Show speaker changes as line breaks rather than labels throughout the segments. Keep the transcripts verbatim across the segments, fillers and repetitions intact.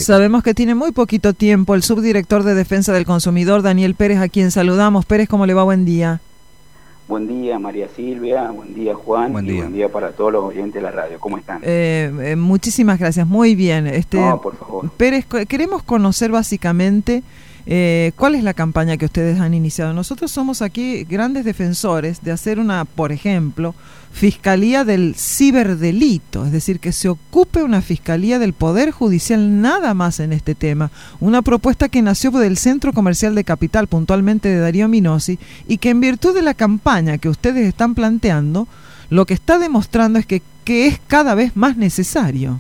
Sabemos que tiene muy poquito tiempo el subdirector de Defensa del Consumidor, Daniel Pérez, a quien saludamos. Pérez, ¿cómo le va? Buen día.
Buen día, María Silvia, buen día, Juan,
buen
y
día.
buen día para todos los oyentes de la radio. ¿Cómo están?
Eh, eh, muchísimas gracias, muy bien. Este,
no, por favor.
Pérez, queremos conocer básicamente eh, cuál es la campaña que ustedes han iniciado. Nosotros somos aquí grandes defensores de hacer una, por ejemplo, Fiscalía del Ciberdelito, es decir, que se ocupe una Fiscalía del Poder Judicial nada más en este tema. Una propuesta que nació del Centro Comercial de Capital, puntualmente de Darío Minosi, y que en virtud de la campaña que ustedes están planteando, lo que está demostrando es que, que es cada vez más necesario.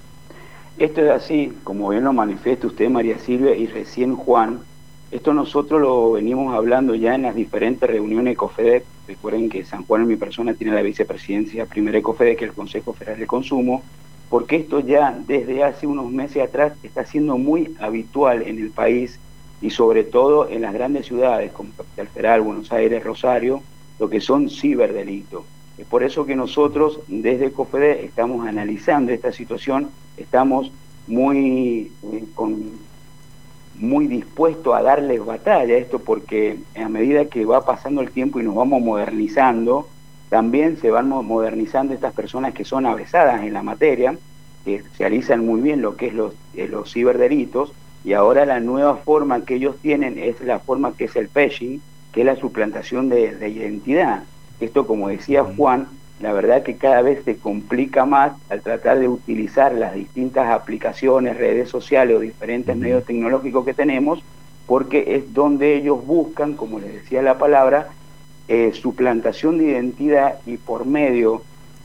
Esto es así, como bien lo manifiesta usted, María Silvia, y recién Juan. Esto nosotros lo venimos hablando ya en las diferentes reuniones de COFEDEC. Recuerden que San Juan en mi persona tiene la vicepresidencia primera de COFEDEC, que es el Consejo Federal de Consumo, porque esto ya desde hace unos meses atrás está siendo muy habitual en el país y sobre todo en las grandes ciudades como Capital Federal, Buenos Aires, Rosario, lo que son ciberdelitos. Es por eso que nosotros desde COFEDEC estamos analizando esta situación, estamos muy eh, con muy dispuesto a darles batalla a esto, porque a medida que va pasando el tiempo y nos vamos modernizando, también se van modernizando estas personas que son avesadas en la materia, que realizan muy bien lo que es los, eh, los ciberdelitos, y ahora la nueva forma que ellos tienen es la forma que es el phishing, que es la suplantación de, de identidad. Esto, como decía Juan, la verdad que cada vez se complica más al tratar de utilizar las distintas aplicaciones, redes sociales o diferentes uh-huh. medios tecnológicos que tenemos, porque es donde ellos buscan, como les decía la palabra, eh, suplantación de identidad y por medio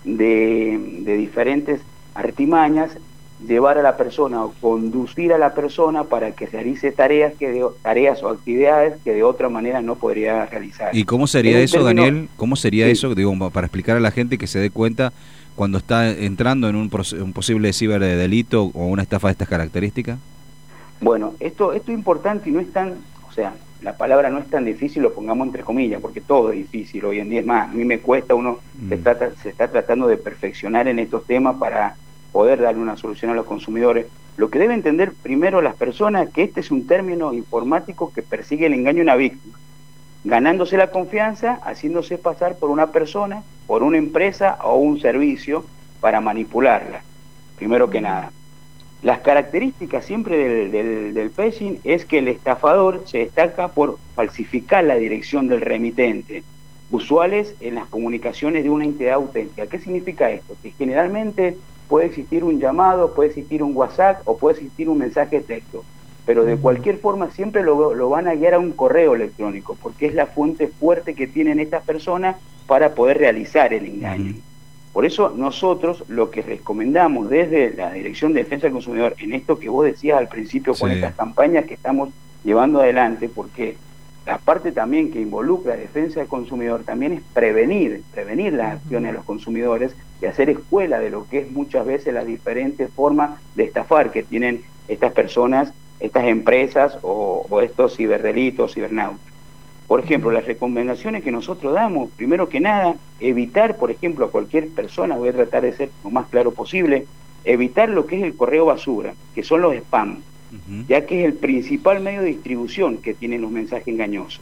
de, de diferentes artimañas, llevar a la persona o conducir a la persona para que realice tareas que de, tareas o actividades que de otra manera no podría realizar.
¿Y cómo sería eso, término, Daniel? ¿Cómo sería
sí.
eso, digo, para explicar a la gente que se dé cuenta cuando está entrando en un, un posible ciberdelito o una estafa de estas características?
Bueno, esto, esto es importante y no es tan, o sea, la palabra no es tan difícil, lo pongamos entre comillas, porque todo es difícil hoy en día. Es más, a mí me cuesta, uno mm. se, está, se está tratando de perfeccionar en estos temas para poder darle una solución a los consumidores. Lo que debe entender primero las personas que este es un término informático que persigue el engaño a una víctima, ganándose la confianza, haciéndose pasar por una persona, por una empresa o un servicio para manipularla, primero que nada. Las características siempre del, del, del phishing es que el estafador se destaca por falsificar la dirección del remitente, usuales en las comunicaciones de una entidad auténtica. ¿Qué significa esto? Que generalmente puede existir un llamado, puede existir un WhatsApp o puede existir un mensaje de texto, pero de cualquier forma siempre lo, lo van a guiar a un correo electrónico, porque es la fuente fuerte que tienen estas personas para poder realizar el engaño. Uh-huh. Por eso nosotros lo que recomendamos desde la Dirección de Defensa del Consumidor, en esto que vos decías al principio, sí. con estas campañas que estamos llevando adelante, porque la parte también que involucra defensa del consumidor también es prevenir, prevenir las acciones de los consumidores y hacer escuela de lo que es muchas veces las diferentes formas de estafar que tienen estas personas, estas empresas o, o estos ciberdelitos, cibernautas. Por ejemplo, las recomendaciones que nosotros damos, primero que nada, evitar, por ejemplo, a cualquier persona, voy a tratar de ser lo más claro posible, evitar lo que es el correo basura, que son los spam, uh-huh. ya que es el principal medio de distribución que tienen los mensajes engañosos.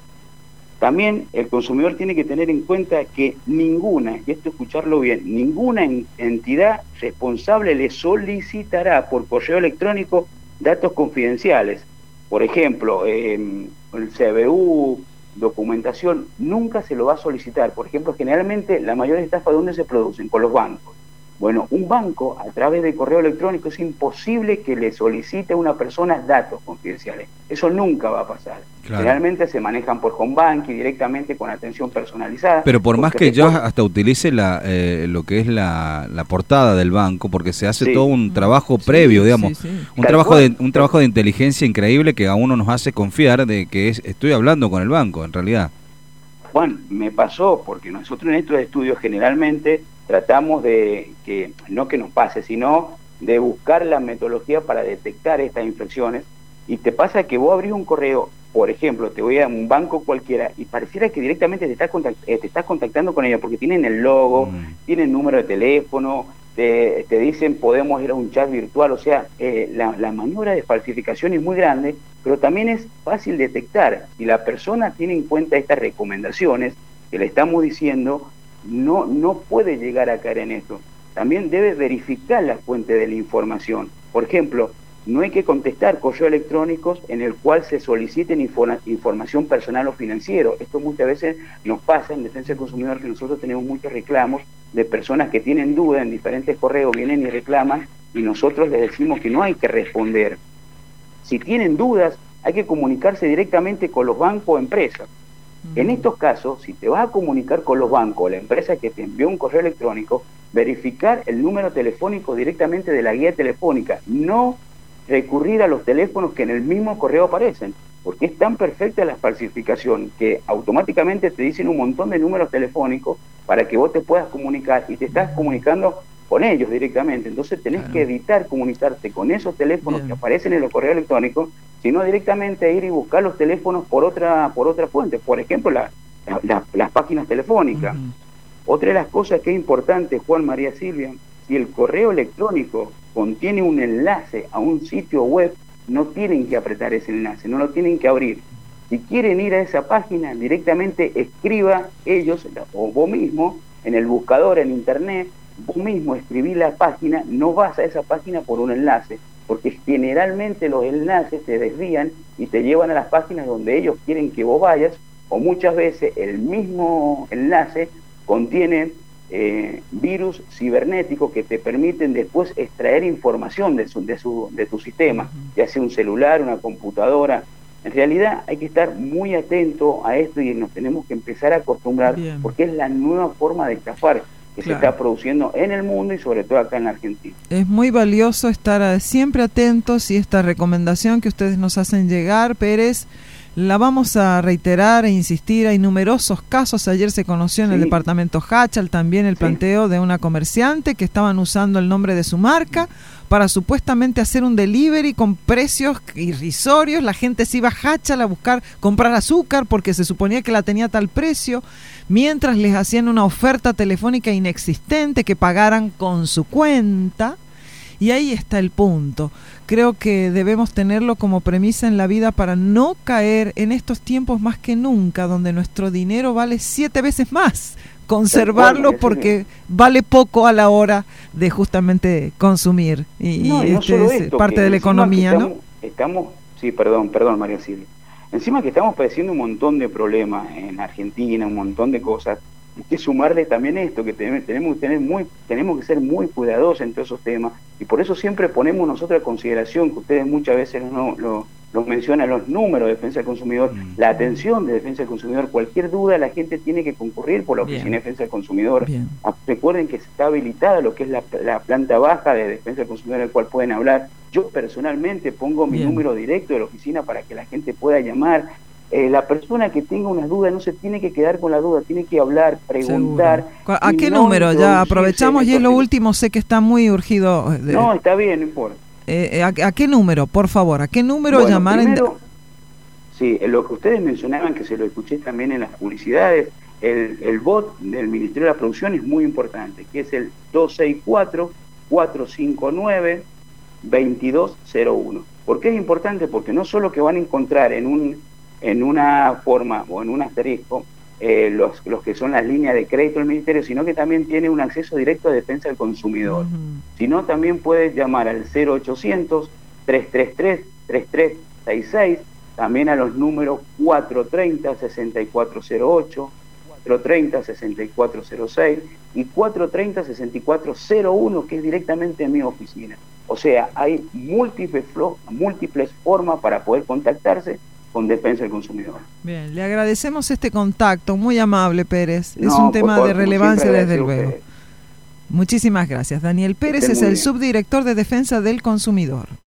También el consumidor tiene que tener en cuenta que ninguna, y esto escucharlo bien, ninguna entidad responsable le solicitará por correo electrónico datos confidenciales. Por ejemplo, eh, el C B U, documentación, nunca se lo va a solicitar. Por ejemplo, generalmente la mayor estafa, ¿dónde se producen? Con los bancos. Bueno, un banco a través de correo electrónico es imposible que le solicite a una persona datos confidenciales. Eso nunca va a pasar. Claro. Generalmente se manejan por home banking directamente con atención personalizada.
Pero por más que yo hasta utilice la, eh, lo que es la, la portada del banco, porque se hace sí. todo un trabajo sí, previo, digamos, sí, sí. un Tal trabajo cual. de un trabajo de inteligencia increíble que a uno nos hace confiar de que es, estoy hablando con el banco, en realidad.
Juan, me pasó, porque nosotros en estos estudios generalmente tratamos de que, no que nos pase, sino de buscar la metodología para detectar estas infracciones, y te pasa que vos abrís un correo, por ejemplo, te voy a un banco cualquiera, y pareciera que directamente te estás, contact- eh, te estás contactando con ellos, porque tienen el logo, mm. tienen número de teléfono, te, te dicen podemos ir a un chat virtual, o sea, eh, la, la maniobra de falsificación es muy grande, pero también es fácil detectar. Si la persona tiene en cuenta estas recomendaciones que le estamos diciendo, no, no puede llegar a caer en esto. También debe verificar la fuente de la información. Por ejemplo, no hay que contestar correos electrónicos en el cual se soliciten informa, información personal o financiero. Esto muchas veces nos pasa en Defensa del Consumidor, que nosotros tenemos muchos reclamos de personas que tienen dudas en diferentes correos, vienen y reclaman, y nosotros les decimos que no hay que responder. Si tienen dudas, hay que comunicarse directamente con los bancos o empresas. Uh-huh. En estos casos, si te vas a comunicar con los bancos o la empresa que te envió un correo electrónico, verificar el número telefónico directamente de la guía telefónica, no recurrir a los teléfonos que en el mismo correo aparecen, porque es tan perfecta la falsificación que automáticamente te dicen un montón de números telefónicos para que vos te puedas comunicar y te estás comunicando con ellos directamente. Entonces tenés claro. que evitar comunicarte con esos teléfonos Bien. que aparecen en los correos electrónicos, sino directamente ir y buscar los teléfonos por otra por otra fuente, por ejemplo la, la, la, las páginas telefónicas. Uh-huh. Otra de las cosas que es importante, Juan, María Silvia, si el correo electrónico contiene un enlace a un sitio web, no tienen que apretar ese enlace, no lo tienen que abrir. Si quieren ir a esa página, directamente escriba ellos, o vos mismo, en el buscador, en internet, vos mismo escribí la página, no vas a esa página por un enlace, porque generalmente los enlaces te desvían y te llevan a las páginas donde ellos quieren que vos vayas, o muchas veces el mismo enlace contiene eh, virus cibernéticos que te permiten después extraer información de, su, de, su, de tu sistema, ya sea un celular, una computadora. En realidad hay que estar muy atento a esto y nos tenemos que empezar a acostumbrar, Bien. porque es la nueva forma de estafar que claro. se está produciendo en el mundo y sobre todo acá en la Argentina.
Es muy valioso estar siempre atentos y esta recomendación que ustedes nos hacen llegar, Pérez, la vamos a reiterar e insistir. Hay numerosos casos. Ayer se conoció en sí. el departamento Hachal también el planteo sí. de una comerciante que estaban usando el nombre de su marca para supuestamente hacer un delivery con precios irrisorios. La gente se iba a Hachal a buscar comprar azúcar porque se suponía que la tenía a tal precio, mientras les hacían una oferta telefónica inexistente que pagaran con su cuenta. Y ahí está el punto. Creo que debemos tenerlo como premisa en la vida para no caer en estos tiempos más que nunca, donde nuestro dinero vale siete veces más. Conservarlo porque vale poco a la hora de justamente consumir. Y,
no, y no
este es
esto,
parte de la economía,
estamos,
¿no?
Estamos, sí, perdón, perdón, María Silvia. Encima que estamos padeciendo un montón de problemas en Argentina, un montón de cosas. Hay que sumarle también esto, que tenemos, tenemos, que tener muy, tenemos que ser muy cuidadosos en todos esos temas, y por eso siempre ponemos nosotros a consideración, que ustedes muchas veces no, lo, lo mencionan, los números de defensa del consumidor, mm. la atención de defensa del consumidor. Cualquier duda la gente tiene que concurrir por la Oficina Bien. de Defensa del Consumidor. Bien. Recuerden que está habilitada lo que es la, la planta baja de defensa del consumidor, al cual pueden hablar. Yo personalmente pongo mi Bien. número directo de la oficina para que la gente pueda llamar. Eh, la persona que tenga una duda no se tiene que quedar con la duda, tiene que hablar, preguntar.
Seguro. ¿A qué no número? Ya aprovechamos y es lo último, sé que está muy urgido. De...
No, está bien, no importa.
Eh, ¿a, ¿A qué número, por favor? ¿A qué número
bueno,
llamar?
Primero, en... Sí, lo que ustedes mencionaban, que se lo escuché también en las publicidades, el, el bot del Ministerio de la Producción es muy importante, que es el dos seis cuatro, cuatro cinco nueve, dos dos cero uno. ¿Por qué es importante? Porque no solo que van a encontrar en un en una forma o en un asterisco eh, los, los que son las líneas de crédito del Ministerio, sino que también tiene un acceso directo a defensa del consumidor. Uh-huh. Si no, también puedes llamar al cero ochocientos, tres tres tres, tres tres seis seis, también a los números cuatro treinta, sesenta y cuatro cero ocho, cuatro treinta, sesenta y cuatro cero seis y cuatro treinta, sesenta y cuatro cero uno, que es directamente en mi oficina. O sea, hay múltiples, múltiples formas para poder contactarse con defensa del consumidor.
Bien, le agradecemos este contacto, muy amable, Pérez. Es no, un tema favor, de relevancia desde luego. Muchísimas gracias. Daniel Pérez es el subdirector de Defensa del Consumidor.